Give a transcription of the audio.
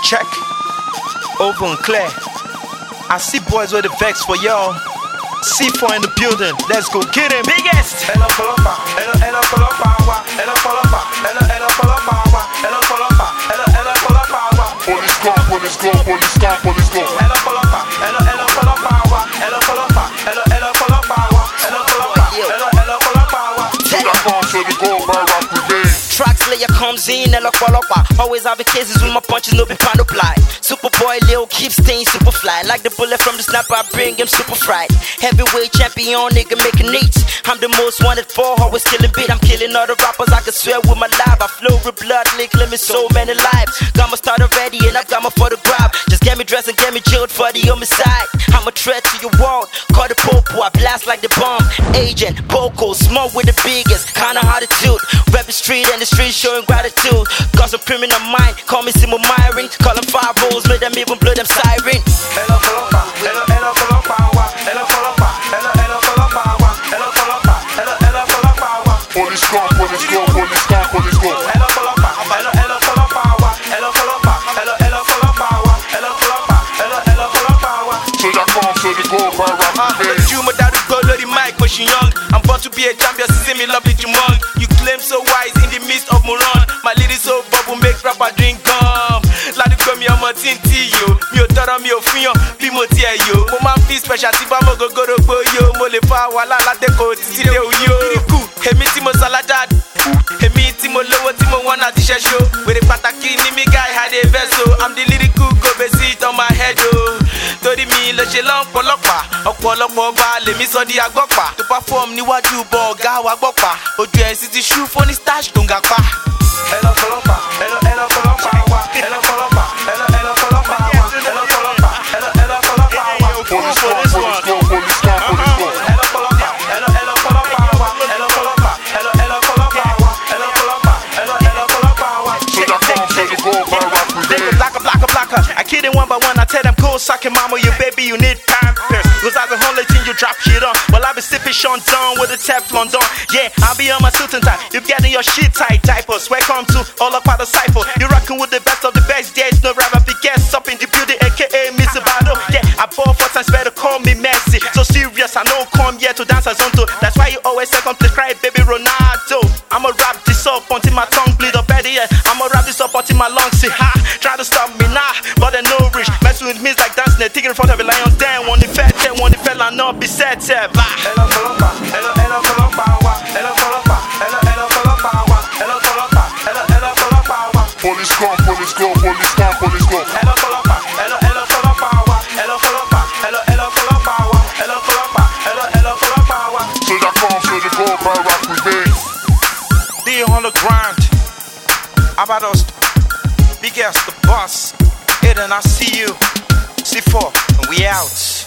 check. Over and clear. I see boys with the vex for y'all. C4 in the building, let's go get him. Biggest. Police go, police go, police go. Track Slayer comes in, always having cases with my punches, no be pound apply. Superboy Lil keep staying super fly. Like the bullet from the sniper, I bring him super fried. Heavyweight champion, nigga making neats. I'm the most wanted for, always killing beat. I'm killing all the rappers, I can swear with my life. I flow with blood, lick, limit so many lives. Got my start already and I got my for the grab. Just get me dressed and get me jailed for the homicide. I'm a threat to your world, call the popo, I blast like the bomb. Agent, Poco, smoke with the biggest, kinda hard to do. Rep the street and the street showing gratitude. Got some criminal mind, call me Simo Myron. Call them 5 rolls, made them even blow them siren. Police go, police go, police go, police go. You my daddy go load the mic, but she young. I'm born to be a champion, see me love the Jumong. You claim so wise in the midst of moron. My lady so bubble make rapper drink gum. Like the come your mountain tea yo. Me o toro me o fiyan, be mo tie yo. Mo man feel special, ti ba mo go go yo. Mo le fa wala la deko titi de o yo. Èmi tí mo salaja, èmi tí mo lówó tí mo wanna ti ṣe show. Wèrè pàtàkì ni mi guy had a vessel. I'm the lyrical go sit on my head oh. Torí mi ló ṣe lọ́pọ̀lọpọ̀, ọ̀pọ̀lọpọ̀ ọba lèmi sọ di agbọ́pà. To perform níwájú bọ̀ ọ̀gá wa gbọ́pà. Ojú ẹ̀ sì ti ṣú fóní starch tó ń ga pa. I kill them one by one, I tell them go suck your mama, your baby, you need pampers. Cause I the only thing you drop shit on. Well, I be sipping Sean down with a Teflon down. Yeah, I be on my suit and tie. You getting your shit tight diapers. Welcome to all up out of cypher. You rocking with the best of the best. Yeah, it's no rap if you guess up in the building, aka Mr. Bado. Yeah, I bought 4 times better call me Messi. So serious, I know come here to dance as on. That's why you always second place cry, baby Ronaldo. I'ma rap this up until my tongue bleed up better. Yeah, I'ma rap this up until my lungs say ha. Try to stop me now, but they no rich. Messing with me is like dancing, they taking in front of a lion. Damn, one the fat, one the fella not be set. Police go, police go, police go, police go. So that comes to the goal by rock with me. They on the grind. How about us? Biggest, the boss. Aiden, I see you. C4, and we out.